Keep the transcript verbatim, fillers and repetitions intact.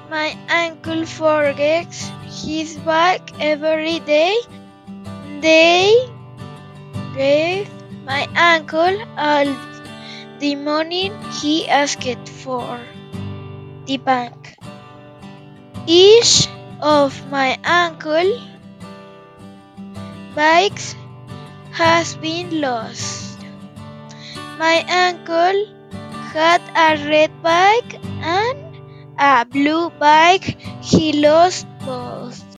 My uncle forgets his bag every day. They gave my uncle all the money he asked for the bank. Each of my uncle's bags has been lost. My uncle had a red bag and a blue bag. He lost both.